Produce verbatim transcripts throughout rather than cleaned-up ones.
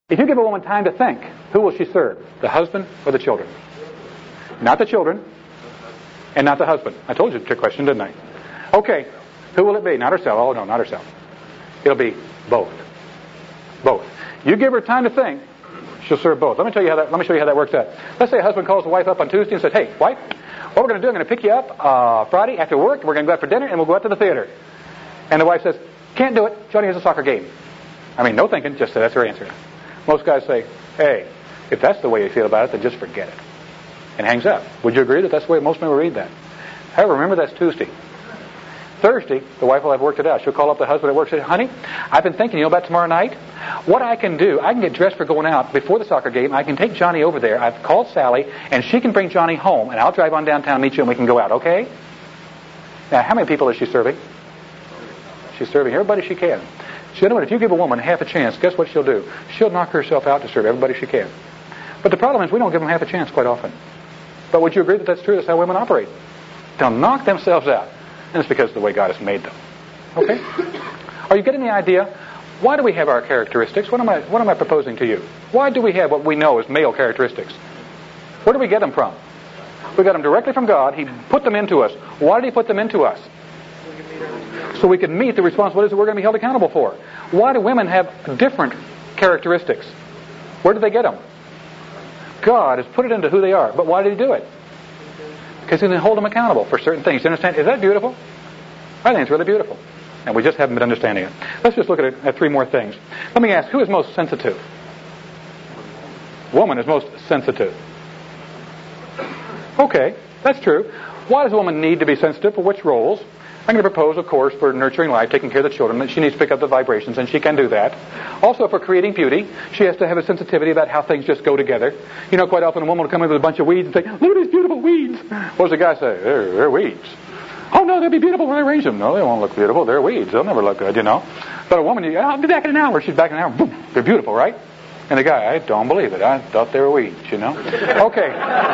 If you give a woman time to think, who will she serve? The husband or the children? Not the children, and not the husband. I told you the trick question, didn't I? Okay, who will it be? Not herself. Oh, no, not herself. It'll be both. Both. You give her time to think, she'll serve both. Let me tell you how that. Let me show you how that works out. Let's say a husband calls the wife up on Tuesday and says, "Hey, wife, what we're going to do? I'm going to pick you up uh, Friday after work. We're going to go out for dinner, and we'll go out to the theater." And the wife says, "Can't do it. Johnny has a soccer game." I mean, no thinking. Just that's her answer. Most guys say, "Hey, if that's the way you feel about it, then just forget it," and hangs up. Would you agree that that's the way most men will read that? However, remember that's Tuesday. Thursday, the wife will have worked it out. She'll call up the husband at work and say, "Honey, I've been thinking, you know, about tomorrow night. What I can do, I can get dressed for going out before the soccer game. I can take Johnny over there. I've called Sally, and she can bring Johnny home, and I'll drive on downtown, meet you, and we can go out, okay?" Now, how many people is she serving? She's serving everybody she can. Gentlemen, if you give a woman half a chance, guess what she'll do? She'll knock herself out to serve everybody she can. But the problem is we don't give them half a chance quite often. But would you agree that that's true? That's how women operate. They'll knock themselves out. And it's because of the way God has made them. Okay? Are you getting the idea? Why do we have our characteristics? What am I, what am I proposing to you? Why do we have what we know as male characteristics? Where do we get them from? We got them directly from God. He put them into us. Why did He put them into us? So we can meet the responsibilities that we're going to be held accountable for. Why do women have different characteristics? Where did they get them? God has put it into who they are. But why did He do it? Because He can hold them accountable for certain things. You understand? Is that beautiful? I think it's really beautiful. And we just haven't been understanding it. Let's just look at, it, at three more things. Let me ask, who is most sensitive? Woman is most sensitive. Okay, that's true. Why does a woman need to be sensitive? For which roles? I'm going to propose, of course, for nurturing life, taking care of the children, that she needs to pick up the vibrations, and she can do that. Also, for creating beauty, she has to have a sensitivity about how things just go together. You know, quite often a woman will come in with a bunch of weeds and say, "Look at these beautiful weeds." What does the guy say? They're, they're weeds. "Oh, no, they'll be beautiful when I arrange them." No, they won't look beautiful. They're weeds. They'll never look good, you know. But a woman, you, "I'll be back in an hour." She's back in an hour. Boom. They're beautiful, right? And the guy, "I don't believe it. I thought they were weeds, you know." Okay.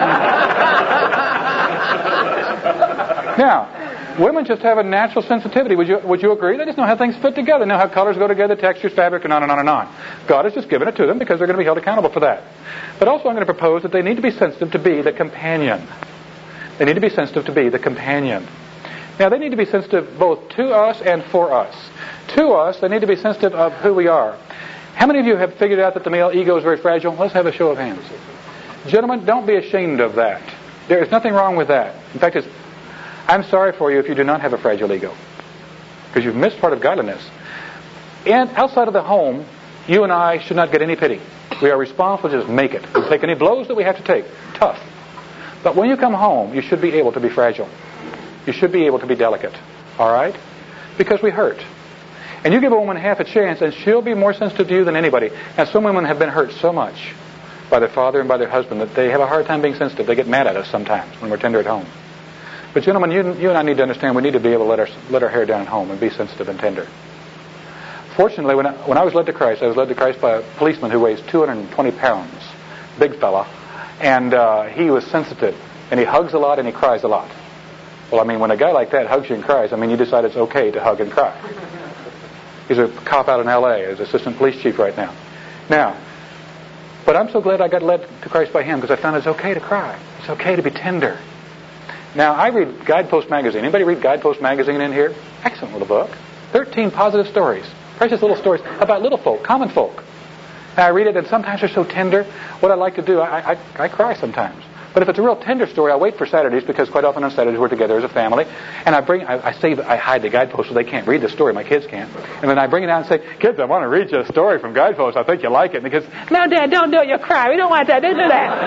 Now, women just have a natural sensitivity. Would you would you agree? They just know how things fit together, know how colors go together, textures, fabric, and on and on and on. God has just given it to them because they're going to be held accountable for that. But also I'm going to propose that they need to be sensitive to be the companion. They need to be sensitive to be the companion. Now, they need to be sensitive both to us and for us. To us, they need to be sensitive of who we are. How many of you have figured out that the male ego is very fragile? Let's have a show of hands. Gentlemen, don't be ashamed of that. There is nothing wrong with that. In fact, it's I'm sorry for you if you do not have a fragile ego, because you've missed part of godliness. And outside of the home, you and I should not get any pity. We are responsible to just make it. We'll take any blows that we have to take. Tough. But when you come home, you should be able to be fragile. You should be able to be delicate. All right? Because we hurt. And you give a woman half a chance, and she'll be more sensitive to you than anybody. And some women have been hurt so much by their father and by their husband that they have a hard time being sensitive. They get mad at us sometimes when we're tender at home. But gentlemen, you, you and I need to understand we need to be able to let our, let our hair down at home and be sensitive and tender. Fortunately, when I, when I was led to Christ, I was led to Christ by a policeman who weighs two hundred twenty pounds. Big fella. And uh, he was sensitive. And he hugs a lot and he cries a lot. Well, I mean, when a guy like that hugs you and cries, I mean, you decide it's okay to hug and cry. He's a cop out in L A as assistant police chief right now. Now, but I'm so glad I got led to Christ by him because I found it's okay to cry. It's okay to be tender. Now, I read Guidepost Magazine. Anybody read Guidepost Magazine in here? Excellent little book. Thirteen positive stories. Precious little stories about little folk, common folk. And I read it, and sometimes they're so tender. What I like to do, I, I, I cry sometimes. But if it's a real tender story, I wait for Saturdays, because quite often on Saturdays we're together as a family. And I bring, I, I save, I hide the Guidepost so they can't read the story. My kids can't. And then I bring it out and say, "Kids, I want to read you a story from Guidepost. I think you like it." And the kids, "No, Dad, don't do it. You'll cry. We don't want that. Don't do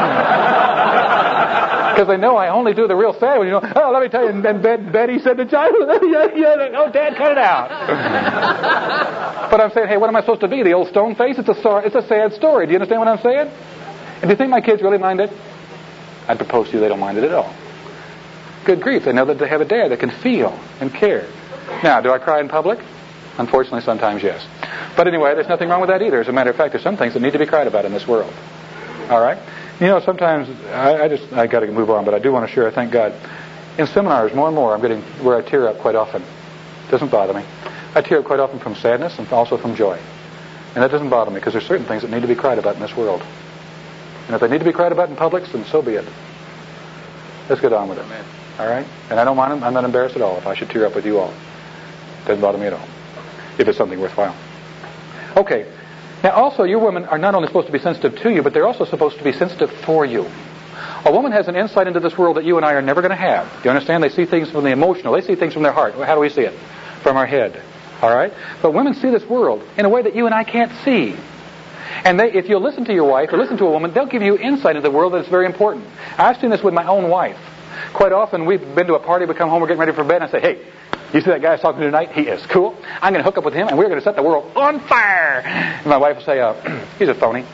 that." Because they know I only do the real sad one. You know, "Oh, let me tell you, and then Betty said to John," "Oh, Dad, cut it out." But I'm saying, hey, what am I supposed to be? The old stone face? It's a, it's a sad story. Do you understand what I'm saying? And do you think my kids really mind it? I propose to you they don't mind it at all. Good grief, they know that they have a dad that can feel and care. Now, do I cry in public? Unfortunately, sometimes yes. But anyway, there's nothing wrong with that either. As a matter of fact, there's some things that need to be cried about in this world. All right? You know, sometimes, I, I just, I got to move on, but I do want to share, thank God. In seminars, more and more, I'm getting where I tear up quite often. It doesn't bother me. I tear up quite often from sadness and also from joy. And that doesn't bother me, because there's certain things that need to be cried about in this world. And if they need to be cried about in public, then so be it. Let's get on with it. Amen. All right? And I don't mind, I'm not embarrassed at all if I should tear up with you all. Doesn't bother me at all, if it's something worthwhile. Okay. Now also, your women are not only supposed to be sensitive to you, but they're also supposed to be sensitive for you. A woman has an insight into this world that you and I are never going to have. Do you understand? They see things from the emotional. They see things from their heart. How do we see it? From our head. All right? But women see this world in a way that you and I can't see. And they, if you'll listen to your wife or listen to a woman, they'll give you insight into the world that's very important. I've seen this with my own wife. Quite often, we've been to a party, we come home, we're getting ready for bed, and I say, hey, you see that guy I was talking to tonight? He is cool. I'm going to hook up with him, and we're going to set the world on fire. And my wife will say, uh, he's a phony.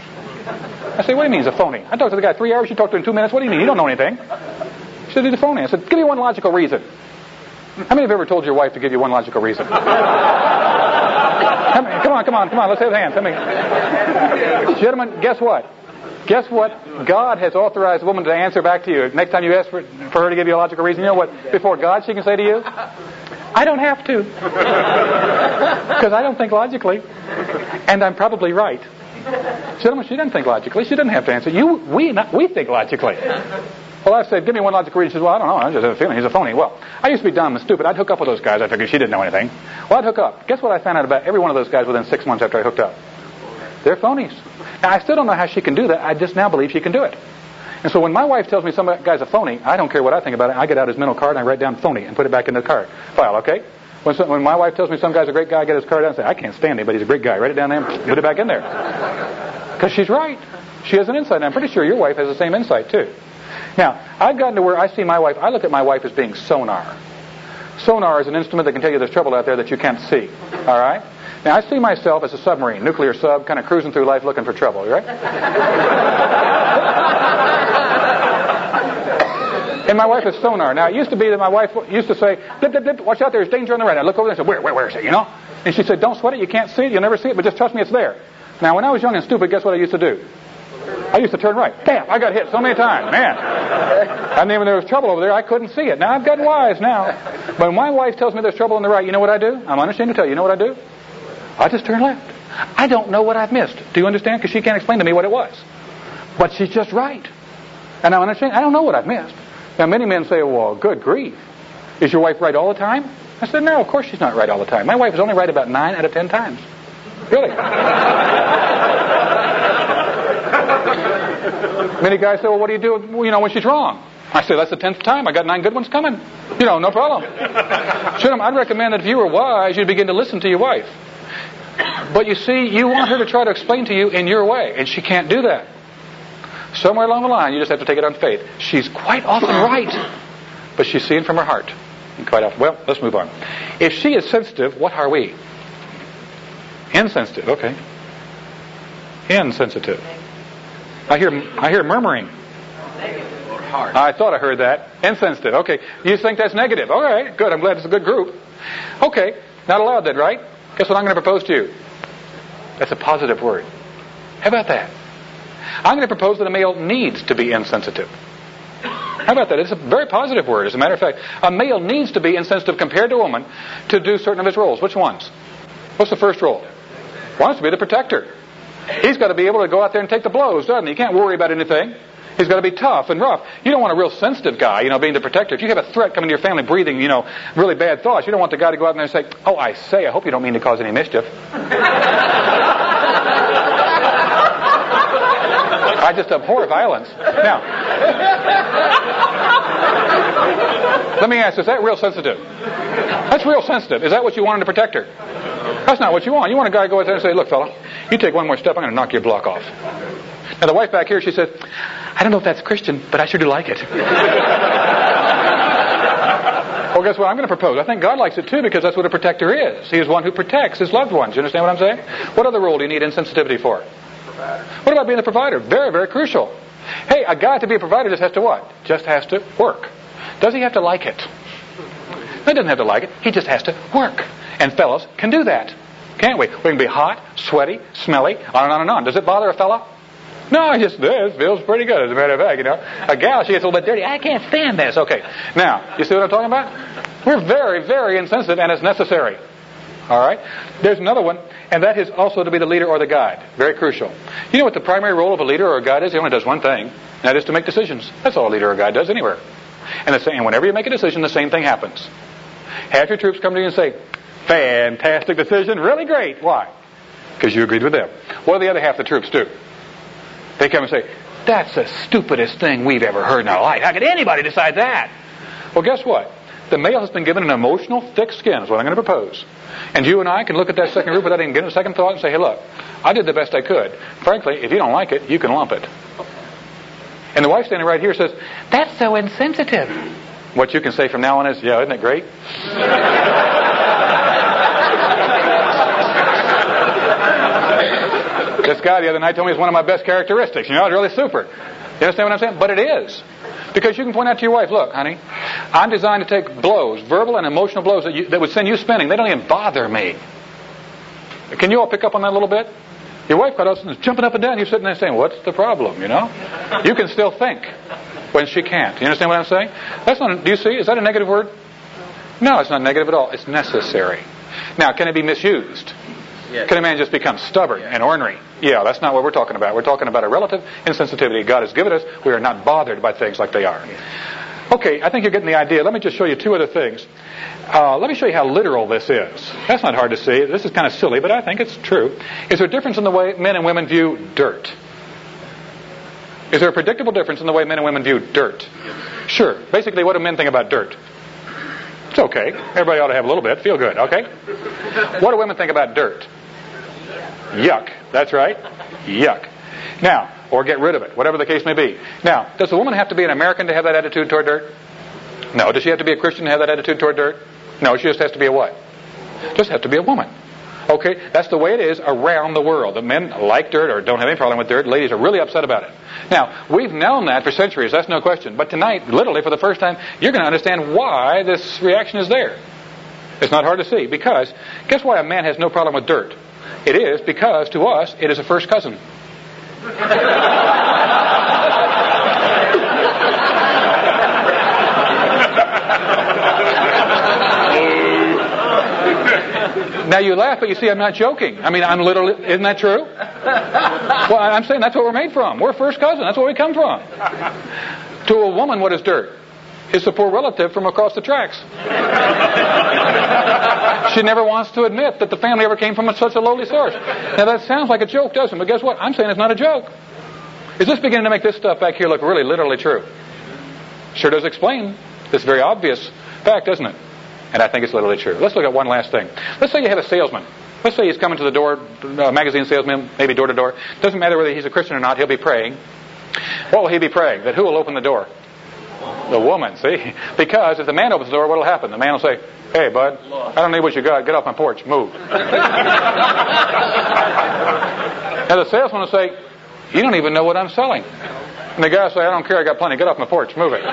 I say, what do you mean he's a phony? I talked to the guy three hours, you talked to him in two minutes. What do you mean? You don't know anything. She said, he's a phony. I said, give me one logical reason. How many have ever told your wife to give you one logical reason? How many? Come on, come on, come on. Let's have hands. How many? Gentlemen, guess what? Guess what? God has authorized a woman to answer back to you. Next time you ask for, for her to give you a logical reason, you know what? Before God, she can say to you, I don't have to. Because I don't think logically. And I'm probably right. Gentlemen, she doesn't think logically. She doesn't have to answer. You, we, not, we think logically. Well, I've said, give me one logical reason. She says, well, I don't know. I just have a feeling he's a phony. Well, I used to be dumb and stupid. I'd hook up with those guys. I figured she didn't know anything. Well, I'd hook up. Guess what I found out about every one of those guys within six months after I hooked up? They're phonies. Now, I still don't know how she can do that. I just now believe she can do it. And so when my wife tells me some guy's a phony, I don't care what I think about it. I get out his mental card and I write down phony and put it back in the card file, okay? When, some, when my wife tells me some guy's a great guy, I get his card out and say, I can't stand him, but he's a great guy. Write it down there and put it back in there. Because she's right. She has an insight, and I'm pretty sure your wife has the same insight, too. Now, I've gotten to where I see my wife, I look at my wife as being sonar. Sonar is an instrument that can tell you there's trouble out there that you can't see. All right? Now, I see myself as a submarine, nuclear sub, kind of cruising through life looking for trouble, right? And my wife is sonar. Now, it used to be that my wife used to say, dip, dip, dip, watch out, there's danger on the right. I'd look over there and say, where, where, where is it, you know? And she said, don't sweat it, you can't see it, you'll never see it, but just trust me, it's there. Now, when I was young and stupid, guess what I used to do? I used to turn right. Damn, I got hit so many times, man. And then when there was trouble over there, I couldn't see it. Now, I've gotten wise now. But when my wife tells me there's trouble on the right, you know what I do? I'm unashamed to tell you, you know what I do? I just turn left. I don't know what I've missed. Do you understand? Because she can't explain to me what it was. But she's just right. And I'm unashamed. I don't know what I've missed. Now, many men say, well, good grief. Is your wife right all the time? I said, no, of course she's not right all the time. My wife is only right about nine out of ten times. Really. Many guys say, well, what do you do, you know, when she's wrong? I say, that's the tenth time. I got nine good ones coming. You know, no problem. Gentlemen, I'd recommend that if you were wise, you'd begin to listen to your wife. But you see, you want her to try to explain to you in your way, and she can't do that. Somewhere along the line, you just have to take it on faith. She's quite often right, but she's seeing from her heart. And quite often. Well, let's move on. If she is sensitive, what are we? Insensitive. Okay. Insensitive. I hear I hear murmuring. I thought I heard that. Insensitive. Okay. You think that's negative. All right. Good. I'm glad it's a good group. Okay. Not allowed then, right? Guess what I'm going to propose to you? That's a positive word. How about that? I'm going to propose that a male needs to be insensitive. How about that? It's a very positive word. As a matter of fact, a male needs to be insensitive compared to a woman to do certain of his roles. Which ones? What's the first role? Wants to be the protector. He's got to be able to go out there and take the blows, doesn't he? He can't worry about anything. He's got to be tough and rough. You don't want a real sensitive guy, you know, being the protector. If you have a threat coming to your family, breathing, you know, really bad thoughts, you don't want the guy to go out there and say, oh, I say, I hope you don't mean to cause any mischief. I just abhor violence. Now, let me ask, is that real sensitive? That's real sensitive. Is that what you want in a protector? That's not what you want. You want a guy to go out there and say, look, fella, you take one more step, I'm going to knock your block off. Now, the wife back here, she says, I don't know if that's Christian, but I sure do like it. Well, guess what I'm going to propose? I think God likes it too, because that's what a protector is. He is one who protects his loved ones. You understand what I'm saying? What other role do you need insensitivity for? Provider. What about being the provider? Very, very crucial. Hey, a guy to be a provider just has to what? Just has to work. Does he have to like it? He doesn't have to like it. He just has to work. And fellows can do that. Can't we? We can be hot, sweaty, smelly, on and on and on. Does it bother a fella? No, it just this feels pretty good, as a matter of fact, you know. A gal, she gets a little bit dirty. I can't stand this. Okay. Now, you see what I'm talking about? We're very, very insensitive, and it's necessary. All right? There's another one, and that is also to be the leader or the guide. Very crucial. You know what the primary role of a leader or a guide is? He only does one thing, and that is to make decisions. That's all a leader or a guide does anywhere. And, the same, and whenever you make a decision, the same thing happens. Half your troops come to you and say, fantastic decision, really great. Why? Because you agreed with them. What do the other half of the troops do? They come and say, that's the stupidest thing we've ever heard in our life. How could anybody decide that? Well, guess what? The male has been given an emotional thick skin, is what I'm going to propose. And you and I can look at that second group without even getting a second thought and say, hey, look, I did the best I could. Frankly, if you don't like it, you can lump it. And the wife standing right here says, that's so insensitive. What you can say from now on is, yeah, isn't it great? This guy the other night told me it's one of my best characteristics. You know, it's really super. You understand what I'm saying? But it is. Because you can point out to your wife, look, honey, I'm designed to take blows, verbal and emotional blows that, you, that would send you spinning. They don't even bother me. Can you all pick up on that a little bit? Your wife got us jumping up and down. You're sitting there saying, what's the problem, you know? You can still think when she can't. You understand what I'm saying? That's not. Do you see? Is that a negative word? No, it's not negative at all. It's necessary. Now, can it be misused? Yes. Can a man just become stubborn and ornery? Yeah, that's not what we're talking about. We're talking about a relative insensitivity God has given us. We are not bothered by things like they are. Okay, I think you're getting the idea. Let me just show you two other things. Uh, let me show you how literal this is. That's not hard to see. This is kind of silly, but I think it's true. Is there a difference in the way men and women view dirt? Is there a predictable difference in the way men and women view dirt? Sure. Basically, what do men think about dirt? It's okay. Everybody ought to have a little bit. Feel good, okay? What do women think about dirt? Yuck. That's right. Yuck. Now, or get rid of it, whatever the case may be. Now, does a woman have to be an American to have that attitude toward dirt? No. Does she have to be a Christian to have that attitude toward dirt? No, she just has to be a what? Just have to be a woman. Okay, that's the way it is around the world. The men like dirt or don't have any problem with dirt. Ladies are really upset about it. Now, we've known that for centuries, that's no question. But tonight, literally for the first time, you're going to understand why this reaction is there. It's not hard to see. Because, guess why a man has no problem with dirt? It is because, to us, it is a first cousin. Now you laugh, but you see I'm not joking. I mean, I'm literally, isn't that true? Well, I'm saying that's what we're made from. We're first cousin. That's where we come from. To a woman, what is dirt? It's a poor relative from across the tracks. She never wants to admit that the family ever came from such a lowly source. Now that sounds like a joke, doesn't it? But guess what? I'm saying it's not a joke. Is this beginning to make this stuff back here look really literally true? Sure does explain this very obvious fact, doesn't it? And I think it's literally true. Let's look at one last thing. Let's say you have a salesman. Let's say he's coming to the door, a magazine salesman, maybe door to door. Doesn't matter whether he's a Christian or not, he'll be praying. What will he be praying? That who will open the door? The woman, see? Because if the man opens the door, what will happen? The man will say, hey, bud, I don't need what you got. Get off my porch. Move. Now the salesman will say, you don't even know what I'm selling. And the guy will say, I don't care. I got plenty. Get off my porch. Move it.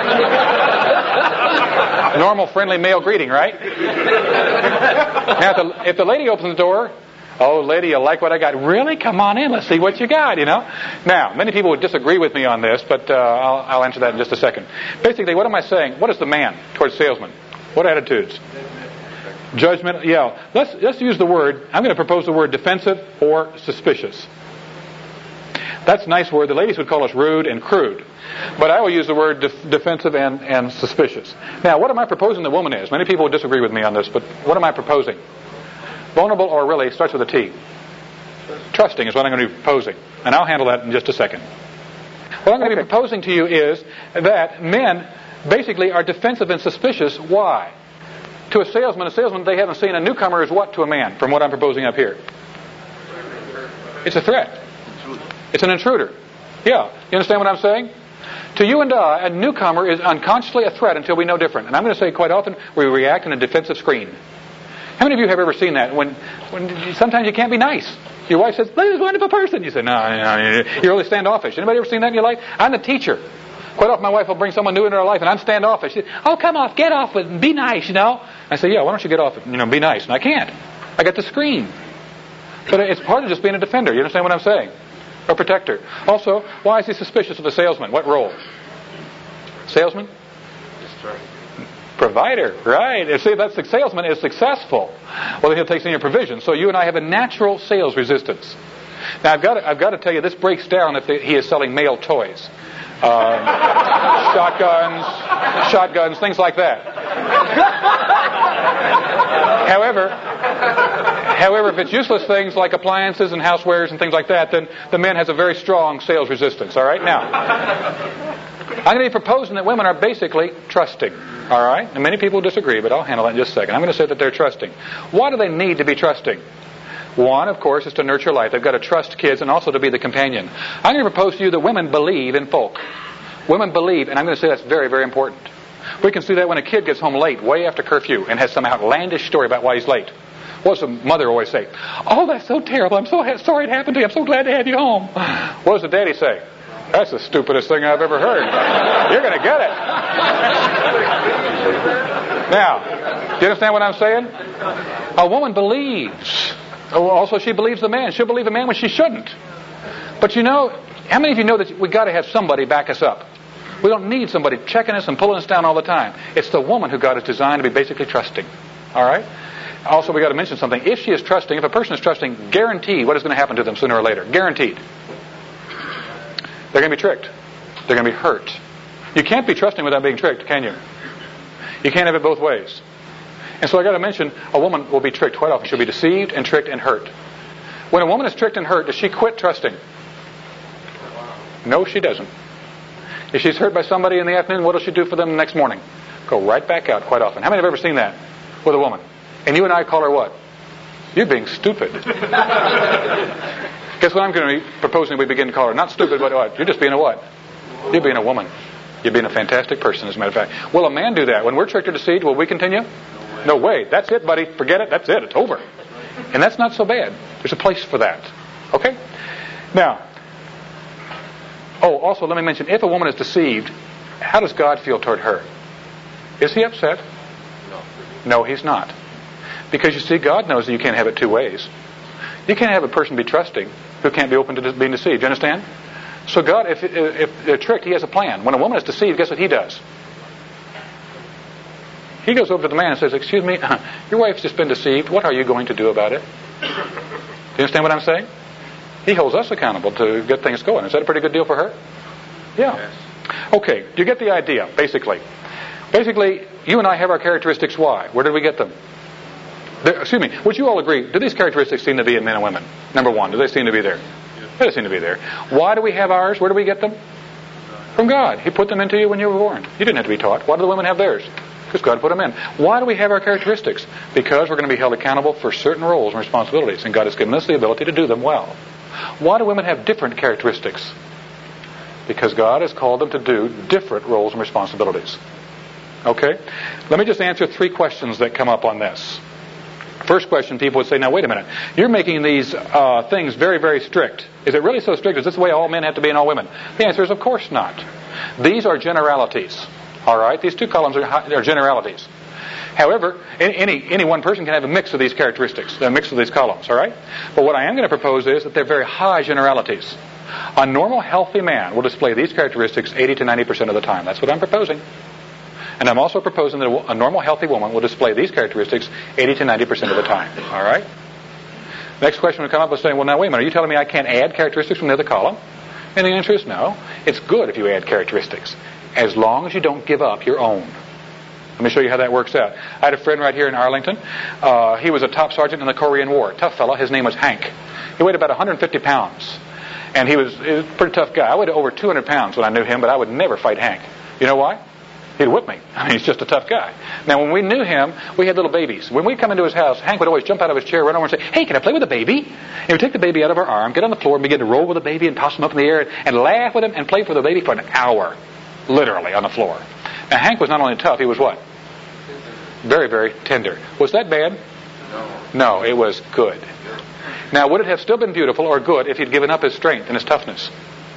Normal, friendly male greeting, right? Now, if the, if the lady opens the door, oh, lady, you like what I got? Really? Come on in. Let's see what you got, you know? Now, many people would disagree with me on this, but uh, I'll, I'll answer that in just a second. Basically, what am I saying? What is the man towards salesmen? What attitudes? Judgment. Yeah. Let's, let's use the word, I'm going to propose the word defensive or suspicious. That's a nice word. The ladies would call us rude and crude. But I will use the word def- defensive and, and suspicious. Now, what am I proposing the woman is? Many people would disagree with me on this, but what am I proposing? Vulnerable or really starts with a T. Trusting is what I'm going to be proposing. And I'll handle that in just a second. What I'm going to be proposing to you is that men basically are defensive and suspicious. Why? To a salesman, a salesman they haven't seen a newcomer is what to a man from what I'm proposing up here? It's a threat. It's an intruder. Yeah. You understand what I'm saying? To you and I, a newcomer is unconsciously a threat until we know different. And I'm going to say quite often we react in a defensive screen. How many of you have ever seen that? When, when sometimes you can't be nice. Your wife says, "This is a wonderful person." You say, "No, no, you're really standoffish." Anybody ever seen that in your life? I'm the teacher. Quite often my wife will bring someone new into our life and I'm standoffish. She says, "Oh, come off, get off with, be nice, you know." I say, "Yeah, why don't you get off, you know, be nice?" And I can't. I got to scream. But it's part of just being a defender. You understand what I'm saying? A protector. Also, why is he suspicious of a salesman? What role? Salesman? Provider, right. And see, if that salesman is successful, well, then he'll take some of your provision. So you and I have a natural sales resistance. Now, I've got to, I've got to tell you, this breaks down if he is selling male toys. Um, shotguns, shotguns, things like that. However, however, if it's useless things like appliances and housewares and things like that, then the man has a very strong sales resistance. All right? Now, I'm going to be proposing that women are basically trusting. All right? And many people disagree, but I'll handle that in just a second. I'm going to say that they're trusting. Why do they need to be trusting? One, of course, is to nurture life. They've got to trust kids and also to be the companion. I'm going to propose to you that women believe in folk. Women believe, and I'm going to say that's very, very important. We can see that when a kid gets home late, way after curfew, and has some outlandish story about why he's late. What does the mother always say? Oh, that's so terrible. I'm so ha- sorry it happened to you. I'm so glad to have you home. What does the daddy say? That's the stupidest thing I've ever heard. You're going to get it. Now, do you understand what I'm saying? A woman believes. Also, she believes the man. She'll believe the man when she shouldn't. But you know, how many of you know that we've got to have somebody back us up? We don't need somebody checking us and pulling us down all the time. It's the woman who God has designed to be basically trusting. All right? Also, we've got to mention something. If she is trusting, if a person is trusting, guaranteed what is going to happen to them sooner or later. Guaranteed. They're going to be tricked. They're going to be hurt. You can't be trusting without being tricked, can you? You can't have it both ways. And so I've got to mention, a woman will be tricked quite often. She'll be deceived and tricked and hurt. When a woman is tricked and hurt, does she quit trusting? No, she doesn't. If she's hurt by somebody in the afternoon, what does she do for them the next morning? Go right back out quite often. How many have ever seen that with a woman? And you and I call her what? You're being stupid. Guess what I'm going to be proposing we begin to call her? Not stupid, but what? You're just being a what? You're being a woman. You're being a fantastic person, as a matter of fact. Will a man do that? When we're tricked or deceived, will we continue? No way. That's it, buddy. Forget it. That's it. It's over. And that's not so bad. There's a place for that. Okay? Now, oh, also let me mention, if a woman is deceived, how does God feel toward her? Is he upset? No. No, he's not. Because you see, God knows that you can't have it two ways. You can't have a person be trusting who can't be open to being deceived. Do you understand? So God, if, if they're tricked, he has a plan. When a woman is deceived, guess what he does? He goes over to the man and says, excuse me, your wife's just been deceived. What are you going to do about it? Do you understand what I'm saying? He holds us accountable to get things going. Is that a pretty good deal for her? Yeah. Yes. Okay, you get the idea, basically. Basically, you and I have our characteristics. Why? Where did we get them? There, excuse me, would you all agree, do these characteristics seem to be in men and women? Number one, do they seem to be there? Yes. They seem to be there. Why do we have ours? Where do we get them? From God. He put them into you when you were born. You didn't have to be taught. Why do the women have theirs? Because God put them in. Why do we have our characteristics? Because we're going to be held accountable for certain roles and responsibilities, and God has given us the ability to do them well. Why do women have different characteristics? Because God has called them to do different roles and responsibilities. Okay? Let me just answer three questions that come up on this. First question, people would say, now wait a minute. You're making these uh, things very, very strict. Is it really so strict? Is this the way all men have to be and all women? The answer is, of course not. These are generalities. All right? These two columns are, are generalities. However, any any one person can have a mix of these characteristics, a mix of these columns, all right? But what I am going to propose is that they're very high generalities. A normal, healthy man will display these characteristics eighty to ninety percent of the time. That's what I'm proposing. And I'm also proposing that a normal, healthy woman will display these characteristics eighty to ninety percent of the time, all right? Next question would come up with saying, well, now, wait a minute, are you telling me I can't add characteristics from the other column? And the answer is no. It's good if you add characteristics, as long as you don't give up your own. Let me show you how that works out. I had a friend right here in Arlington. Uh, he was a top sergeant in the Korean War. Tough fellow. His name was Hank. He weighed about one hundred fifty pounds. And he was, he was a pretty tough guy. I weighed over two hundred pounds when I knew him, but I would never fight Hank. You know why? He'd whip me. I mean, he's just a tough guy. Now, when we knew him, we had little babies. When we'd come into his house, Hank would always jump out of his chair, run over and say, hey, can I play with the baby? And he'd take the baby out of our arm, get on the floor, and begin to roll with the baby and toss him up in the air and, and laugh with him and play for the baby for an hour. Literally, on the floor. Now, Hank was not only tough, he was what? Very, very tender. Was that bad? No. No, it was good. Now, would it have still been beautiful or good if he'd given up his strength and his toughness?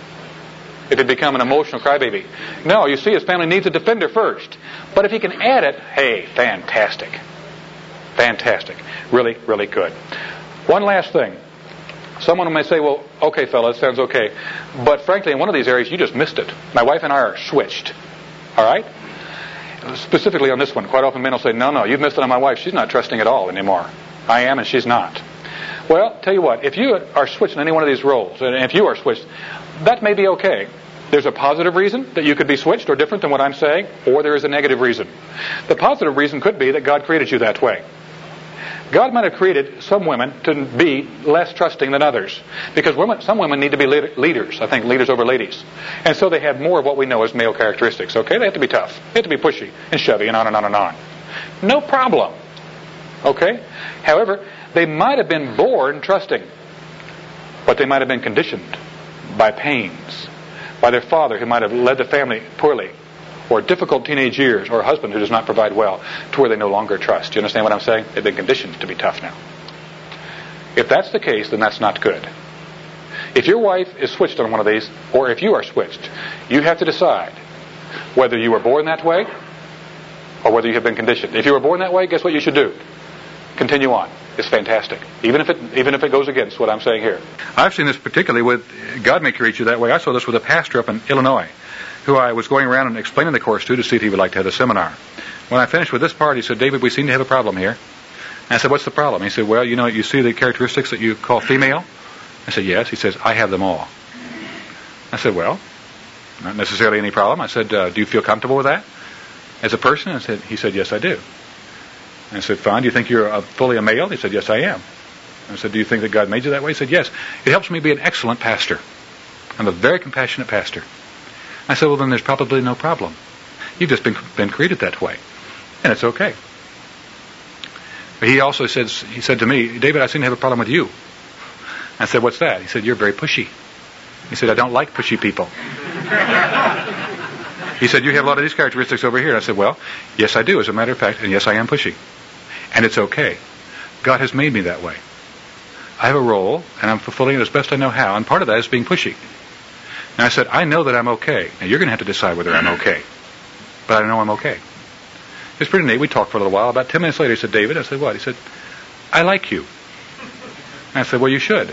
If he'd become an emotional crybaby? No, you see, his family needs a defender first. But if he can add it, hey, fantastic. Fantastic. Really, really good. One last thing. Someone may say, well, okay, fella, it sounds okay. But frankly, in one of these areas, you just missed it. My wife and I are switched. All right? specifically on this one, quite often men will say, no, no, you've missed it on my wife. She's not trusting at all anymore. I am and she's not. Well, tell you what, if you are switched in any one of these roles, and if you are switched, that may be okay. There's a positive reason that you could be switched or different than what I'm saying, or there is a negative reason. The positive reason could be that God created you that way. God might have created some women to be less trusting than others. Because women, some women need to be leaders. I think leaders over ladies. And so they have more of what we know as male characteristics. Okay? They have to be tough. They have to be pushy and shovey and on and on and on. No problem. Okay? However, they might have been born trusting. But they might have been conditioned by pains. By their father who might have led the family poorly. Or difficult teenage years, or a husband who does not provide well, to where they no longer trust. Do you understand what I'm saying? They've been conditioned to be tough now. If that's the case, then that's not good. If your wife is switched on one of these, or if you are switched, you have to decide whether you were born that way, or whether you have been conditioned. If you were born that way, guess what you should do? Continue on. It's fantastic. Even if it even if it goes against what I'm saying here. I've seen this particularly with, God may create you that way. I saw this with a pastor up in Illinois, who I was going around and explaining the course to to see if he would like to have a seminar. When I finished with this part, he said, David, we seem to have a problem here. And I said, what's the problem? He said, well, you know, you see the characteristics that you call female? I said, yes. He says, I have them all. I said, well, not necessarily any problem. I said, uh, do you feel comfortable with that as a person? I said, he said, yes, I do. I said, fine. Do you think you're a, fully a male? He said, yes, I am. I said, do you think that God made you that way? He said, yes. It helps me be an excellent pastor. I'm a very compassionate pastor. I said, well, then there's probably no problem. You've just been been created that way. And it's okay. But he also says, he said to me, David, I seem to have a problem with you. I said, what's that? He said, you're very pushy. He said, I don't like pushy people. He said, you have a lot of these characteristics over here. I said, well, yes, I do, as a matter of fact, and yes, I am pushy. And it's okay. God has made me that way. I have a role, and I'm fulfilling it as best I know how, and part of that is being pushy. And I said, I know that I'm okay. Now, you're going to have to decide whether I'm okay. But I know I'm okay. It's pretty neat. We talked for a little while. About ten minutes later, he said, David, I said, what? He said, I like you. And I said, well, you should.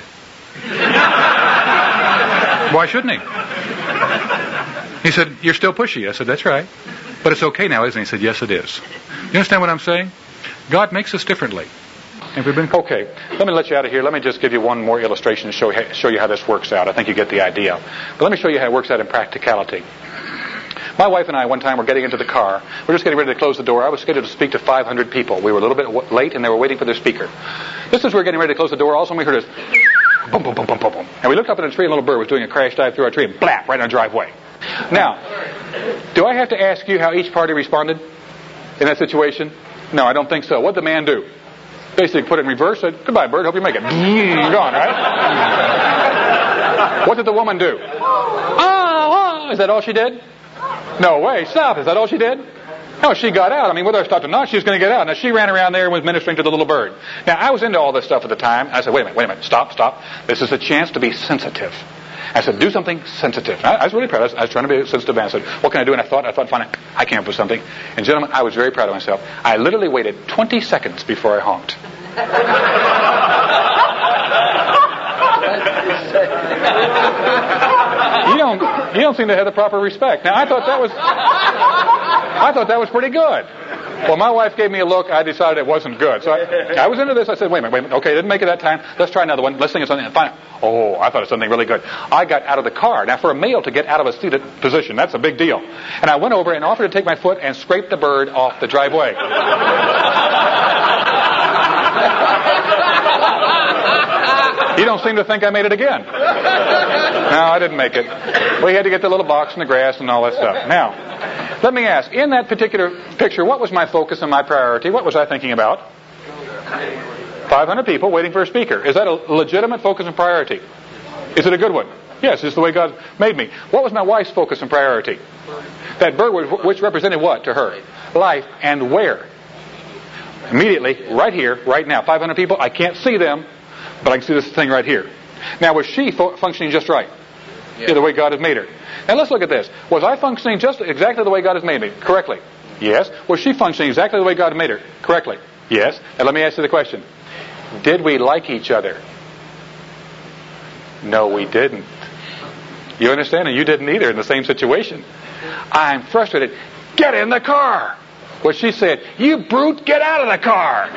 Why shouldn't he? He said, you're still pushy. I said, that's right. But it's okay now, isn't it? He said, yes, it is. You understand what I'm saying? God makes us differently. Have we been... Okay, let me let you out of here. Let me just give you one more illustration to show, show you how this works out. I think you get the idea. But let me show you how it works out in practicality. My wife and I, one time, were getting into the car. We were just getting ready to close the door. I was scheduled to speak to five hundred people. We were a little bit w- late, and they were waiting for their speaker. Just as we were getting ready to close the door, all of a sudden we heard this boom, boom, boom, boom, boom, boom. And we looked up at a tree, and a little bird was doing a crash dive through our tree, and blap, right in our driveway. Now, do I have to ask you how each party responded in that situation? No, I don't think so. What did the man do? Basically put it in reverse, said, goodbye, bird, hope you make it. Gone, right? What did the woman do? Oh, oh, is that all she did? No way, stop. Is that all she did? No, she got out. I mean, whether I stopped or not, she was going to get out. Now, she ran around there and was ministering to the little bird. Now, I was into all this stuff at the time. I said, wait a minute, wait a minute, stop, stop. This is a chance to be sensitive. I said, do something sensitive. I, I was really proud. I was, I was trying to be a sensitive man. I said, what can I do? And I thought, I thought, fine, I came up with something. And gentlemen, I was very proud of myself. I literally waited twenty seconds before I honked. You don't, you don't seem to have the proper respect. Now, I thought that was, I thought that was pretty good. Well, my wife gave me a look. I decided it wasn't good. So I, I was into this. I said, wait a minute, wait a minute. Okay, didn't make it that time. Let's try another one. Let's think of something. Fine. Oh, I thought of something really good. I got out of the car. Now, for a male to get out of a seated position, that's a big deal. And I went over and offered to take my foot and scrape the bird off the driveway. You don't seem to think I made it again. No, I didn't make it. We had to get the little box in the grass and all that stuff. Now, let me ask, in that particular picture, what was my focus and my priority? What was I thinking about? five hundred people waiting for a speaker. Is that a legitimate focus and priority? Is it a good one? Yes, it's the way God made me. What was my wife's focus and priority? That bird, which represented what to her? Life. And where? Immediately, right here, right now. five hundred people, I can't see them, but I can see this thing right here. Now, was she fu- functioning just right? Yeah. Yeah, the way God has made her. Now, let's look at this. Was I functioning just exactly the way God has made me? Correctly? Yes. Was she functioning exactly the way God made her? Correctly? Yes. Now, let me ask you the question. Did we like each other? No, we didn't. You understand? And you didn't either in the same situation. I'm frustrated. "Get in the car." Well, she said, "You brute, get out of the car."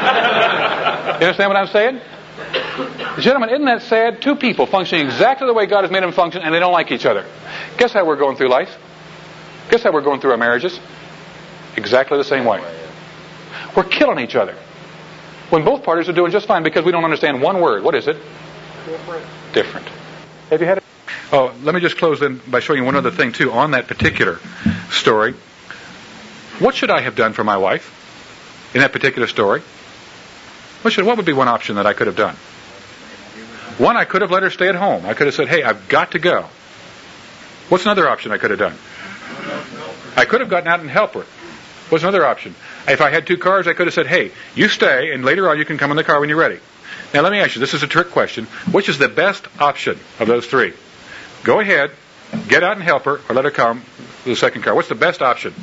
You understand what I'm saying? Gentlemen, isn't that sad? Two people functioning exactly the way God has made them function, and they don't like each other. Guess how we're going through life? Guess how we're going through our marriages? Exactly the same way. We're killing each other when both parties are doing just fine because we don't understand one word. What is it? Different. Different. Have you had it? Oh, let me just close then by showing you one other thing too on that particular story. What should I have done for my wife in that particular story? What should, what would be one option that I could have done? One, I could have let her stay at home. I could have said, "Hey, I've got to go." What's another option I could have done? I could have gotten out and helped her. What's another option? If I had two cars, I could have said, "Hey, you stay, and later on you can come in the car when you're ready." Now let me ask you, this is a trick question. Which is the best option of those three? Go ahead, get out and help her, or let her come with the second car. What's the best option?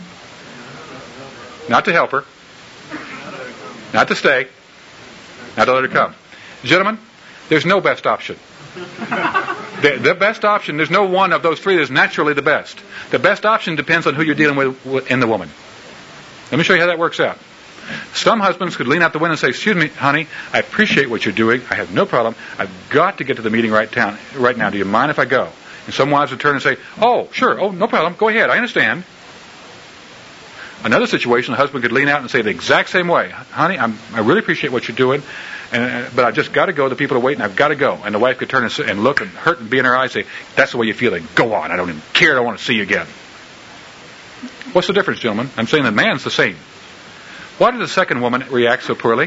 Not to help her. Not to stay. Not to let her come. Gentlemen, there's no best option. The, the best option, there's no one of those three that's naturally the best. The best option depends on who you're dealing with in the woman. Let me show you how that works out. Some husbands could lean out the window and say, "Excuse me, honey, I appreciate what you're doing. I have no problem. I've got to get to the meeting right, town, right now. Do you mind if I go?" And some wives would turn and say, "Oh, sure. Oh, no problem. Go ahead. I understand." Another situation, the husband could lean out and say the exact same way, "Honey, I'm, I really appreciate what you're doing, and, uh, but I've just got to go. The people are waiting. I've got to go." And the wife could turn and, and look and hurt and be in her eyes and say, "That's the way you feel. Then go on. I don't even care. I don't want to see you again." What's the difference, gentlemen? I'm saying the man's the same. Why did the second woman react so poorly?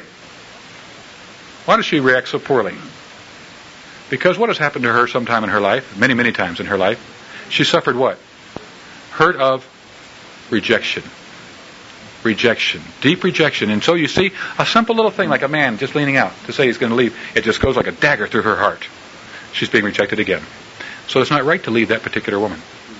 Why does she react so poorly? Because what has happened to her sometime in her life, many, many times in her life, she suffered what? Hurt of rejection. Rejection. Deep rejection. And so you see, a simple little thing like a man just leaning out to say he's going to leave, it just goes like a dagger through her heart. She's being rejected again. So it's not right to leave that particular woman.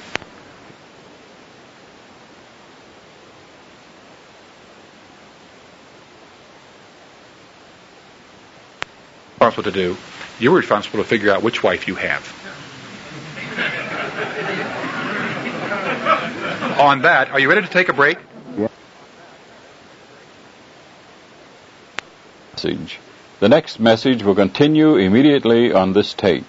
Responsible to do. You're responsible to figure out which wife you have. On that, are you ready to take a break? Message. The next message will continue immediately on this tape.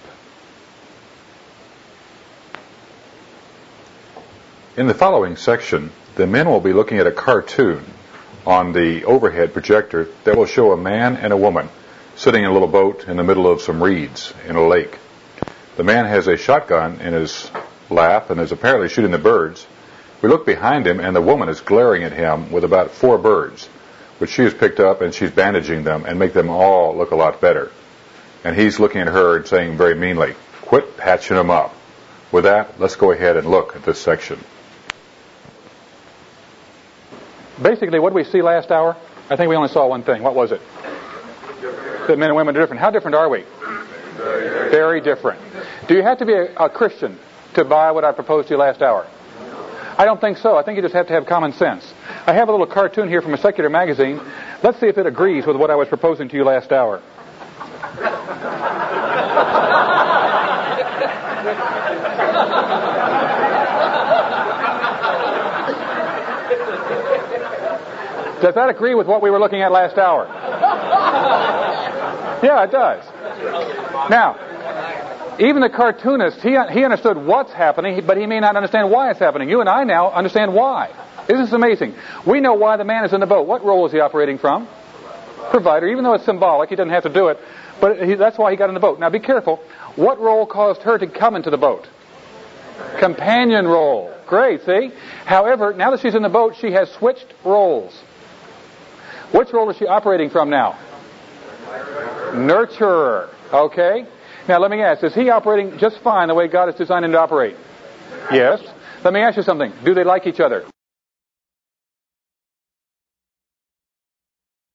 In the following section, the men will be looking at a cartoon on the overhead projector that will show a man and a woman sitting in a little boat in the middle of some reeds in a lake. The man has a shotgun in his lap and is apparently shooting the birds. We look behind him and the woman is glaring at him with about four birds, which she has picked up, and she's bandaging them and make them all look a lot better. And he's looking at her and saying very meanly, "Quit patching them up." With that, let's go ahead and look at this section. Basically, what did we see last hour? I think we only saw one thing. What was it? That men and women are different. How different are we? Very, Very different. Do you have to be a, a Christian to buy what I proposed to you last hour? I don't think so. I think you just have to have common sense. I have a little cartoon here from a secular magazine. Let's see if it agrees with what I was proposing to you last hour. Does that agree with what we were looking at last hour? Yeah, it does. Now, even the cartoonist, he, he understood what's happening, but he may not understand why it's happening. You and I now understand why. This is amazing. We know why the man is in the boat. What role is he operating from? Provider. Even though it's symbolic, he doesn't have to do it, but he, that's why he got in the boat. Now, be careful. What role caused her to come into the boat? Companion role. Great, see? However, now that she's in the boat, she has switched roles. Which role is she operating from now? Nurturer. Okay? Now let me ask, is he operating just fine the way God has designed him to operate? Yes. Let me ask you something. Do they like each other?